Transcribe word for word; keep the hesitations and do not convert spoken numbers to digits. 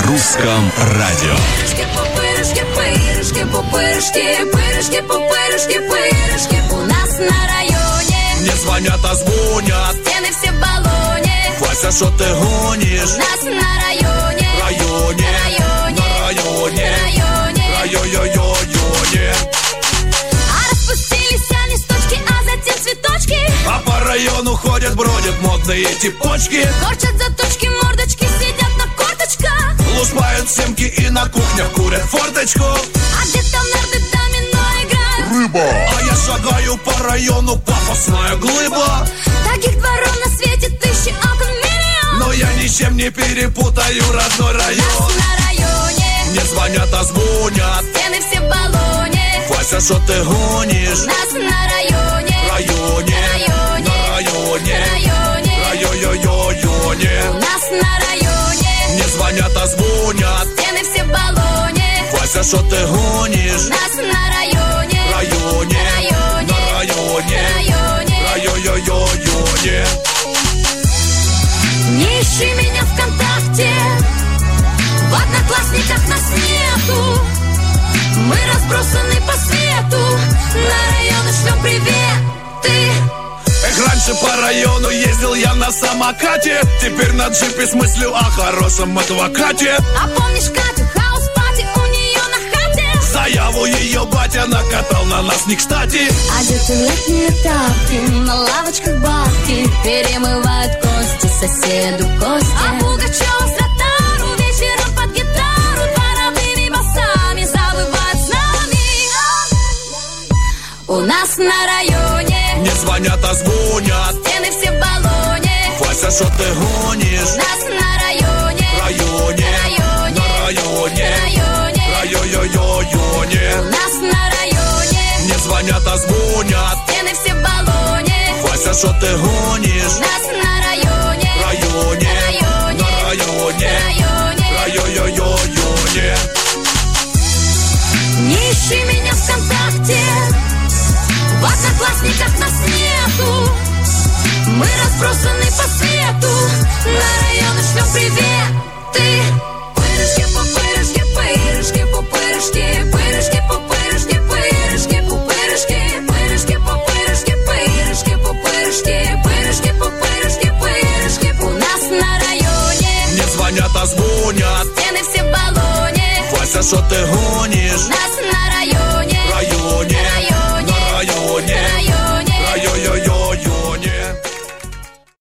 русском радио. Пупырышки, пупырышки, пупырышки, пырышки, пупырышки, пырышки. У нас на районе мне звонят, а звонят. Стены все в баллоне. Вася, что ты гонишь? У нас на районе, районе, районе, на районе, районе, районе. А распустились листочки, а затем цветочки. А по району ходят, бродят модные типочки. Корчат заточки, мордочки, сидят на корточках. Лупают семки и на кухнях курят форточку. А где-то в нарды домино играют. Рыба. А я шагаю по району, пафосная глыба. Таких дворов на свете тысячи, окон миллион. Но я ничем не перепутаю родной район. Нас на районе мне звонят, а звонят. Стены все в баллоне. Вася, что ты гонишь? Нас на районе, районе, районе, на районе, районе, районе. У нас на районе мне звонят, а звонят. Стены все в баллоне. Вася, что ты гонишь? Нас на районе, районе, районе, на районе, районе, районе. Не ищи меня ВКонтакте, в Одноклассниках нас нету. Мы разбросаны по свету, на районы шлем приветы. Эх, раньше по району ездил я на самокате. Теперь на джипе с мыслью о хорошем адвокате. А помнишь Катю, хаус-пати у нее на хате? Заяву ее батя накатал на нас не кстати. Одеты в летние тапки, на лавочках бабки перемывают кости соседу Косте. А Пугачева с ротару вечером под гитару дворовыми басами завывают с нами. У нас на районе мне звонят, а звонят. Стены все в баллоне. Вася, что ты гонишь? Нас на районе, районе, районе, на районе, районе, районе. У нас на районе мне звонят, а звонят. Стены все в баллоне. Вася, что ты гонишь? Нас на районе, районе, районе, на районе, районе, районе. Не ищи меня ВКонтакте, в Одноклассниках нас нету. Мы разбросаны по свету, на районы шлем приветы. Пырышки, пупырышки, пырышки, пупырышки, пырышки, пупырышки, пырышки, пупырышки, пырышки, пупырышки, пырышки, пупырышки, пырышки, пупырышки, пырышки. У нас на районе мне звонят, а звонят. Стены все в баллоне. Вася, что ты гонишь? Нас на